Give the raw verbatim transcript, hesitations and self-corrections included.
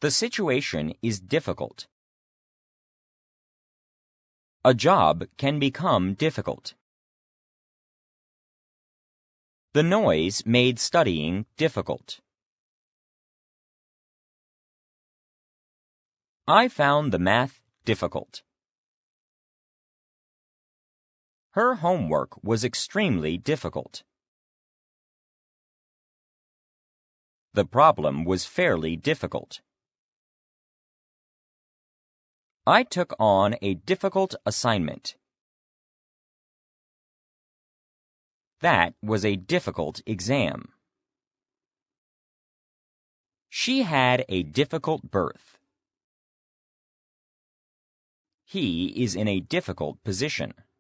The situation is difficult. A job can become difficult. The noise made studying difficult. I found the math difficult. Her homework was extremely difficult. The problem was fairly difficult. I took on a difficult assignment. That was a difficult exam. She had a difficult birth. He is in a difficult position.